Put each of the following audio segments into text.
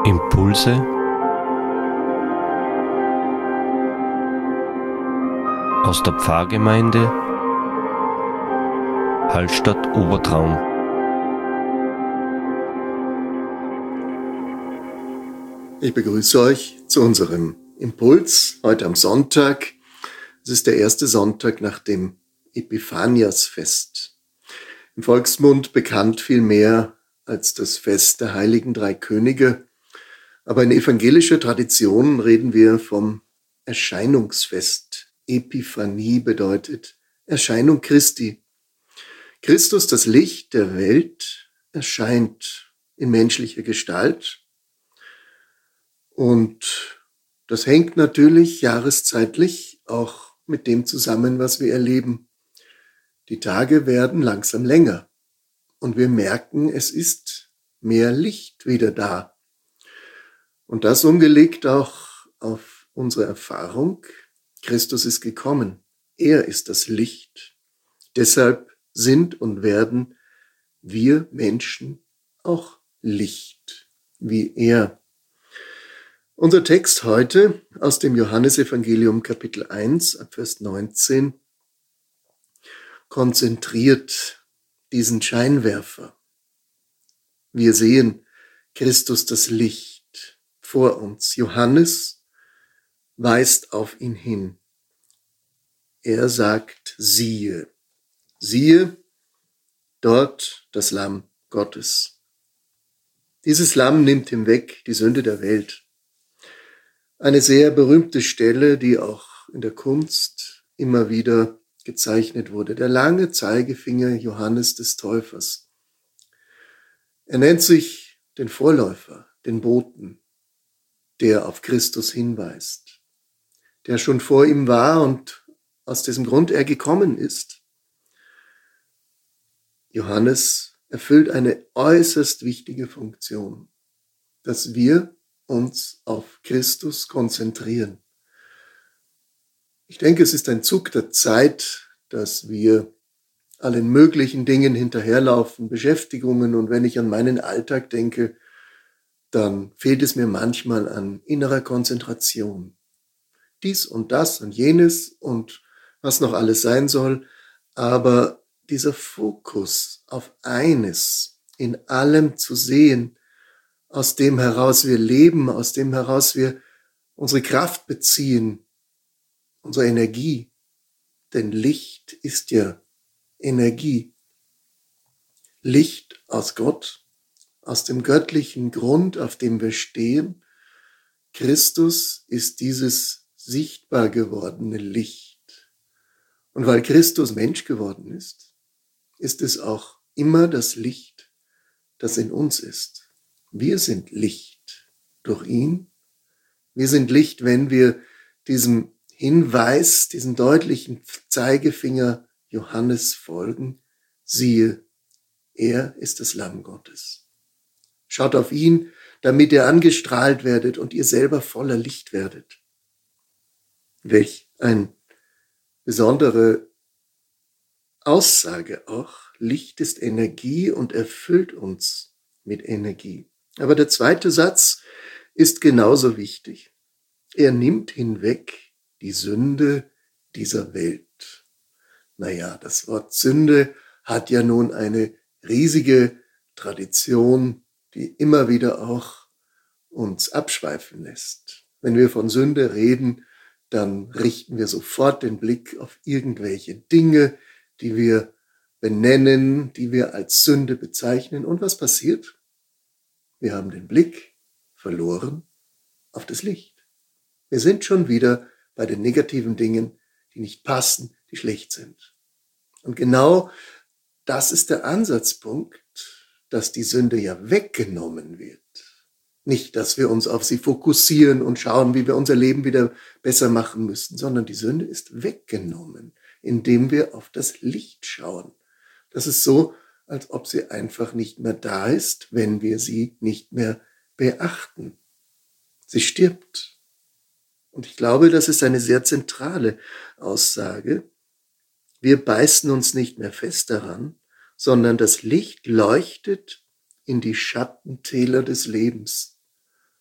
Impulse aus der Pfarrgemeinde Hallstatt Obertraum. Ich begrüße euch zu unserem Impuls heute am Sonntag. Es ist der erste Sonntag nach dem Epiphaniasfest. Im Volksmund bekannt vielmehr als das Fest der heiligen drei Könige. Aber in evangelischer Tradition reden wir vom Erscheinungsfest. Epiphanie bedeutet Erscheinung Christi. Christus, das Licht der Welt, erscheint in menschlicher Gestalt. Und das hängt natürlich jahreszeitlich auch mit dem zusammen, was wir erleben. Die Tage werden langsam länger und wir merken, es ist mehr Licht wieder da. Und das umgelegt auch auf unsere Erfahrung. Christus ist gekommen. Er ist das Licht. Deshalb sind und werden wir Menschen auch Licht, wie er. Unser Text heute aus dem Johannesevangelium Kapitel 1, Vers 19, konzentriert diesen Scheinwerfer. Wir sehen Christus das Licht vor uns. Johannes weist auf ihn hin. Er sagt, siehe, dort das Lamm Gottes. Dieses Lamm nimmt hinweg die Sünde der Welt. Eine sehr berühmte Stelle, die auch in der Kunst immer wieder gezeichnet wurde. Der lange Zeigefinger Johannes des Täufers. Er nennt sich den Vorläufer, den Boten, der auf Christus hinweist, der schon vor ihm war und aus diesem Grund er gekommen ist. Johannes erfüllt eine äußerst wichtige Funktion, dass wir uns auf Christus konzentrieren. Ich denke, es ist ein Zug der Zeit, dass wir allen möglichen Dingen hinterherlaufen, Beschäftigungen, und wenn ich an meinen Alltag denke, dann fehlt es mir manchmal an innerer Konzentration. Dies und das und jenes und was noch alles sein soll, aber dieser Fokus auf eines in allem zu sehen, aus dem heraus wir leben, aus dem heraus wir unsere Kraft beziehen, unsere Energie. Denn Licht ist ja Energie. Licht aus Gott, aus dem göttlichen Grund, auf dem wir stehen. Christus ist dieses sichtbar gewordene Licht. Und weil Christus Mensch geworden ist es auch immer das Licht, das in uns ist. Wir sind Licht durch ihn. Wir sind Licht, wenn wir diesem Hinweis, diesen deutlichen Zeigefinger Johannes folgen. Siehe, er ist das Lamm Gottes. Schaut auf ihn, damit ihr angestrahlt werdet und ihr selber voller Licht werdet. Welch eine besondere Aussage auch. Licht ist Energie und erfüllt uns mit Energie. Aber der zweite Satz ist genauso wichtig. Er nimmt hinweg die Sünde dieser Welt. Naja, das Wort Sünde hat ja nun eine riesige Tradition, die immer wieder auch uns abschweifen lässt. Wenn wir von Sünde reden, dann richten wir sofort den Blick auf irgendwelche Dinge, die wir benennen, die wir als Sünde bezeichnen. Und was passiert? Wir haben den Blick verloren auf das Licht. Wir sind schon wieder bei den negativen Dingen, die nicht passen, die schlecht sind. Und genau das ist der Ansatzpunkt, dass die Sünde ja weggenommen wird. Nicht, dass wir uns auf sie fokussieren und schauen, wie wir unser Leben wieder besser machen müssen, sondern die Sünde ist weggenommen, indem wir auf das Licht schauen. Das ist so, als ob sie einfach nicht mehr da ist, wenn wir sie nicht mehr beachten. Sie stirbt. Und ich glaube, das ist eine sehr zentrale Aussage. Wir beißen uns nicht mehr fest daran, sondern das Licht leuchtet in die Schattentäler des Lebens.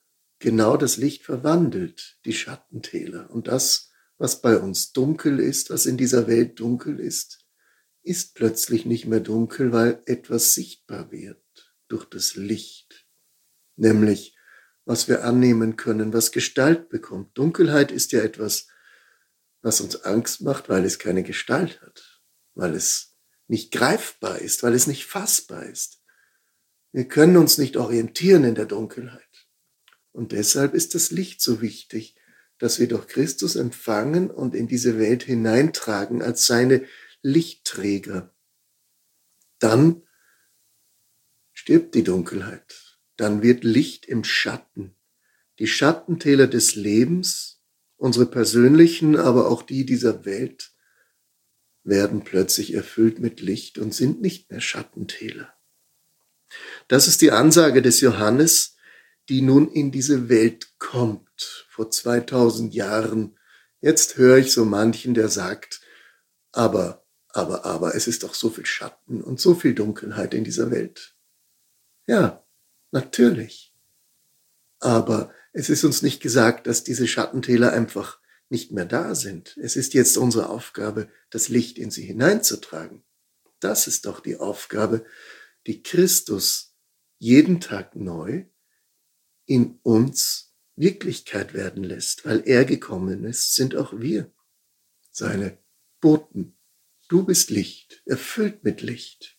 genau das Licht verwandelt die Schattentäler. Und das, was bei uns dunkel ist, was in dieser Welt dunkel ist plötzlich nicht mehr dunkel, weil etwas sichtbar wird durch das Licht. Nämlich, was wir annehmen können, was Gestalt bekommt. Dunkelheit ist ja etwas, was uns Angst macht, weil es keine Gestalt hat, weil es nicht greifbar ist, weil es nicht fassbar ist. Wir können uns nicht orientieren in der Dunkelheit. Und deshalb ist das Licht so wichtig, dass wir durch Christus empfangen und in diese Welt hineintragen als seine Lichtträger. Dann stirbt die Dunkelheit. Dann wird Licht im Schatten. Die Schattentäler des Lebens, unsere persönlichen, aber auch die dieser Welt, werden plötzlich erfüllt mit Licht und sind nicht mehr Schattentäler. Das ist die Ansage des Johannes, die nun in diese Welt kommt, vor 2000 Jahren. Jetzt höre ich so manchen, der sagt, aber, es ist doch so viel Schatten und so viel Dunkelheit in dieser Welt. Ja, natürlich. Aber es ist uns nicht gesagt, dass diese Schattentäler einfach nicht mehr da sind. Es ist jetzt unsere Aufgabe, das Licht in sie hineinzutragen. Das ist doch die Aufgabe, die Christus jeden Tag neu in uns Wirklichkeit werden lässt. Weil er gekommen ist, sind auch wir seine Boten. Du bist Licht, erfüllt mit Licht.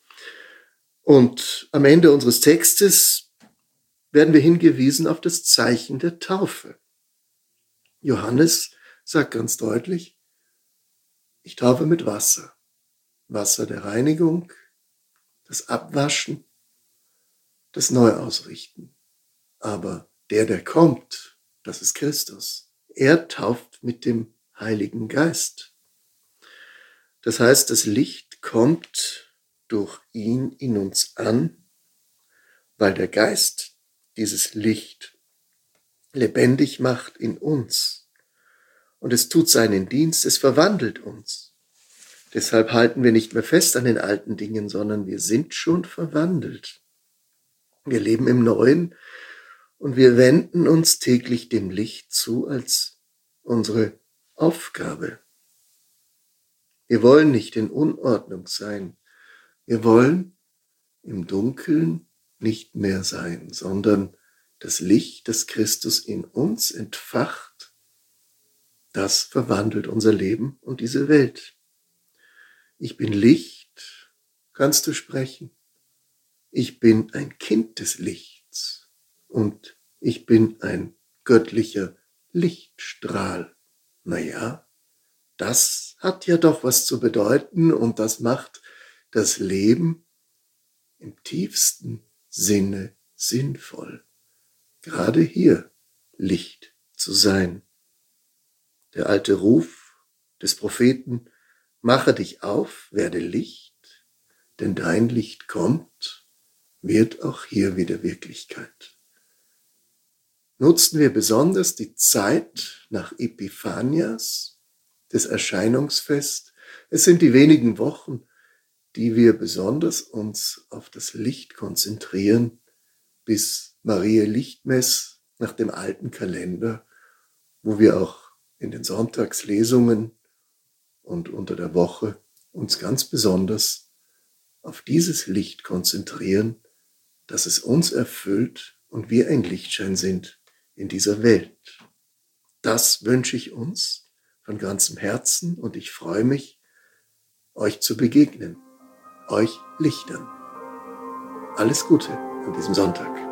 Und am Ende unseres Textes werden wir hingewiesen auf das Zeichen der Taufe. Johannes sagt ganz deutlich, ich taufe mit Wasser. Wasser der Reinigung, das Abwaschen, das Neuausrichten. Aber der kommt, das ist Christus. Er tauft mit dem Heiligen Geist. Das heißt, das Licht kommt durch ihn in uns an, weil der Geist dieses Licht lebendig macht in uns. Und es tut seinen Dienst, es verwandelt uns. Deshalb halten wir nicht mehr fest an den alten Dingen, sondern wir sind schon verwandelt. Wir leben im Neuen und wir wenden uns täglich dem Licht zu als unsere Aufgabe. Wir wollen nicht in Unordnung sein. Wir wollen im Dunkeln nicht mehr sein, sondern das Licht, das Christus in uns entfacht, das verwandelt unser Leben und diese Welt. Ich bin Licht, kannst du sprechen. Ich bin ein Kind des Lichts und ich bin ein göttlicher Lichtstrahl. Naja, das hat ja doch was zu bedeuten und das macht das Leben im tiefsten Sinne sinnvoll. Gerade hier Licht zu sein. Der alte Ruf des Propheten, mache dich auf, werde Licht, denn dein Licht kommt, wird auch hier wieder Wirklichkeit. Nutzen wir besonders die Zeit nach Epiphanias, des Erscheinungsfest. Es sind die wenigen Wochen, die wir besonders uns auf das Licht konzentrieren, bis Mariä Lichtmess nach dem alten Kalender, wo wir auch in den Sonntagslesungen und unter der Woche uns ganz besonders auf dieses Licht konzentrieren, dass es uns erfüllt und wir ein Lichtschein sind in dieser Welt. Das wünsche ich uns von ganzem Herzen und ich freue mich, euch zu begegnen, euch Lichtern. Alles Gute an diesem Sonntag.